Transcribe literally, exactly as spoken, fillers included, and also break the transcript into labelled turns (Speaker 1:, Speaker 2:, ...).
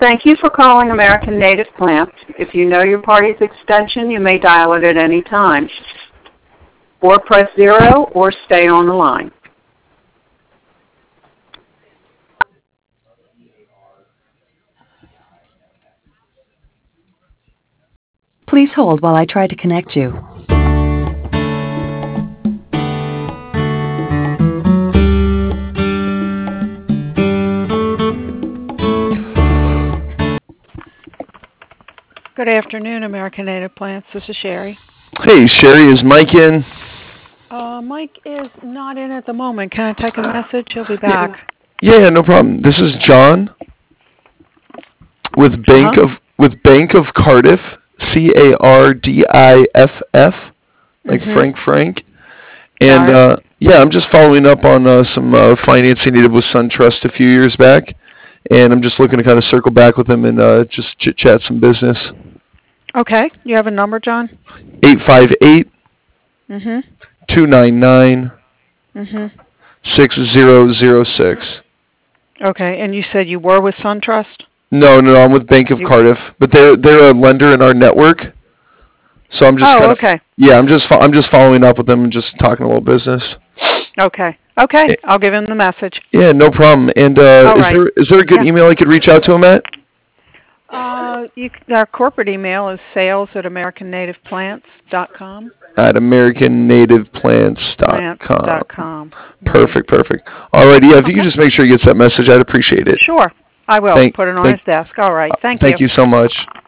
Speaker 1: Thank you for calling American Native Plants. If you know your party's extension, you may dial it at any time. Or press zero or stay on the line.
Speaker 2: Please hold while I try to connect you.
Speaker 3: Good afternoon, American Native Plants. This is Sherry.
Speaker 4: Hey, Sherry, is Mike in?
Speaker 3: Uh, Mike is not in at the moment. Can I take a message? He'll be back.
Speaker 4: Yeah, yeah, no problem. This is John with Bank
Speaker 3: Uh-huh.
Speaker 4: of with Bank of Cardiff, C A R D I F F, like
Speaker 3: Mhm.
Speaker 4: Frank Frank.
Speaker 3: Got
Speaker 4: And
Speaker 3: it.
Speaker 4: uh, yeah, I'm just following up on uh, some uh, financing needed with SunTrust a few years back, and I'm just looking to kind of circle back with them and uh, just chit chat some business.
Speaker 3: Okay. You have a number, John?
Speaker 4: Eight five eight
Speaker 3: Mhm.
Speaker 4: two nine nine
Speaker 3: Mhm.
Speaker 4: six zero zero six.
Speaker 3: Okay. And you said you were with SunTrust?
Speaker 4: No, no, no, I'm with Bank of
Speaker 3: You...
Speaker 4: Cardiff, but they're they're a lender in our network, so I'm just
Speaker 3: Oh,
Speaker 4: kind of
Speaker 3: okay.
Speaker 4: yeah, I'm just fo- I'm just following up with them and just talking a little business.
Speaker 3: Okay. Okay.
Speaker 4: Eh,
Speaker 3: I'll give him the message.
Speaker 4: Yeah, no problem. And uh,
Speaker 3: All
Speaker 4: is
Speaker 3: right.
Speaker 4: there is there a good
Speaker 3: Yeah.
Speaker 4: email I could reach out to him at?
Speaker 3: Uh, you, our corporate email is sales at american native plants dot com.
Speaker 4: At american native plants dot
Speaker 3: Plants
Speaker 4: com.
Speaker 3: dot com.
Speaker 4: Perfect, perfect. All right, yeah, if you
Speaker 3: Okay.
Speaker 4: could just make sure he gets that message, I'd appreciate it.
Speaker 3: Sure. I will.
Speaker 4: Thank,
Speaker 3: Put it on
Speaker 4: thank,
Speaker 3: his desk. All right. Thank
Speaker 4: thank
Speaker 3: you.
Speaker 4: you so much.